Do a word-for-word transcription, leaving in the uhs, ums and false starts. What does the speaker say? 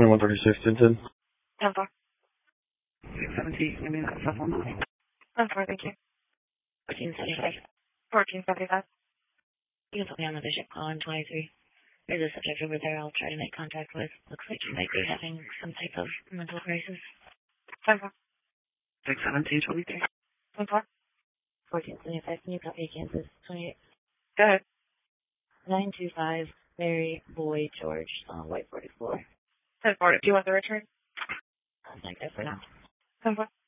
twenty-one thirty-six, ten ten. ten four. six seventeen, I mean, that's one. ten four, thank you. fourteen seventy-five. fourteen seventy-five. You can put me on the Bishop call in twenty-three. There's a subject over there I'll try to make contact with. Looks like you might be having some type of mental crisis. ten four. six seventeen, twenty-three. ten four. fourteen seventy-five, can you copy Kansas? twenty-eight. Go ahead. nine two five, Mary Boy George, uh, White forty-four. ten four. Do you want the return? I'll take that for now. ten four.